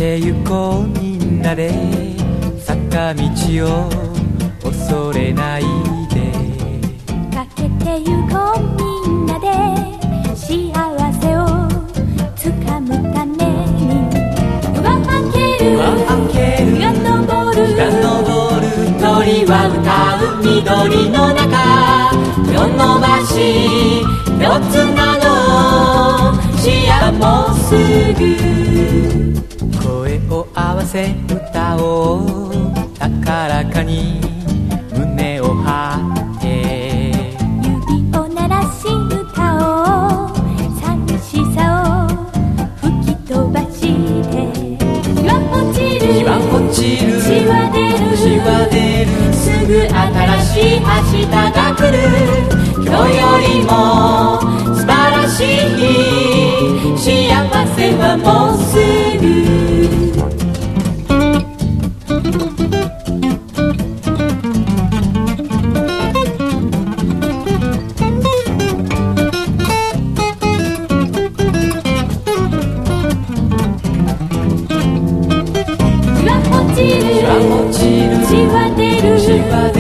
て行こうみんなで坂道を恐れないでかけて行こうみんなで幸せをつかむために輪開ける日が昇る鳥は歌う緑の中手を伸ばし手をつなごう幸もうすぐ声を合わせ歌おう高らかに胸を張って指を鳴らし歌おう寂しさを吹き飛ばして日は落ちる血は出るすぐ新しい明日が来る今日よりも素晴らしい幸せはもうすぐ血は出る